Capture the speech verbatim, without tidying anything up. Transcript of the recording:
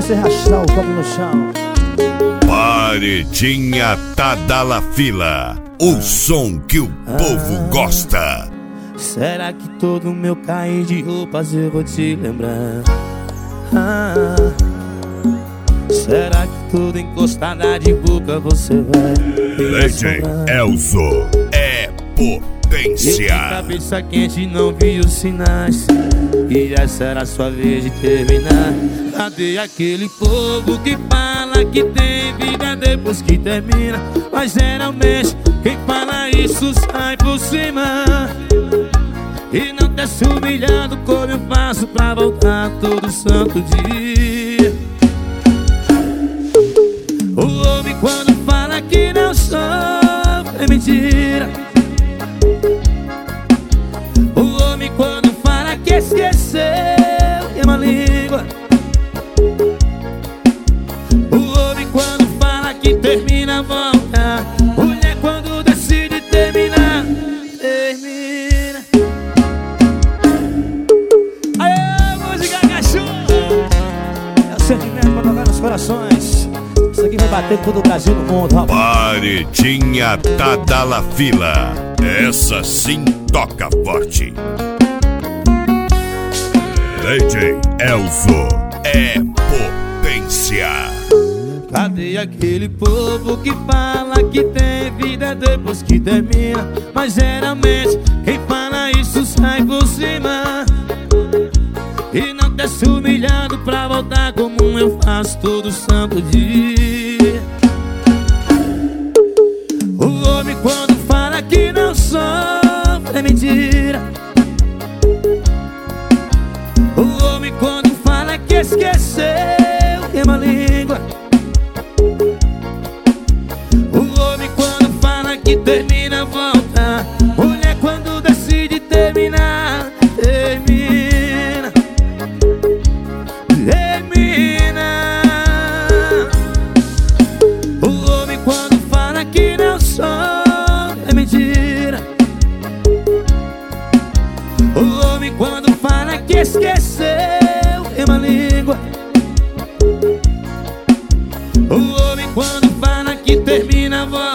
você arrastar o copo no chão. Paredinha Tadalafila, o som que o povo ah, gosta. Será que todo meu cair de roupas eu vou te lembrar? Ah, será que tudo encostada de boca você vai D J Elzo é potência. E de cabeça quente não vi os sinais, e essa era a sua vez de terminar. Cadê aquele povo que fala que tem vida depois que termina? Mas geralmente quem fala isso sai por cima e não desce humilhado como eu faço pra voltar todo santo dia. O homem quando fala que não sofre é mentira. O homem quando fala que esqueceu é uma língua. O homem quando fala que termina volta. Mulher quando decide terminar, termina. Aê, música cachorro! É o sentimento pra tocar nos corações. Isso aqui vai bater todo o Brasil no mundo, rapaz. Paredinha Tadalafila, essa sim toca forte. D J Elzo é potência. Cadê aquele povo que fala que tem vida depois que termina? Mas geralmente quem fala isso sai por cima e não desce humilhado pra voltar como eu faço todo santo dia. O homem quando fala que não sofre é mentira. O homem quando fala que esqueceu queima a língua. O homem quando fala que termina volta. Mulher quando decide terminar, termina. Termina. O homem quando fala que não sofre é mentira. O homem quando fala que esqueceu queima a língua. O homem quando fala que termina volta.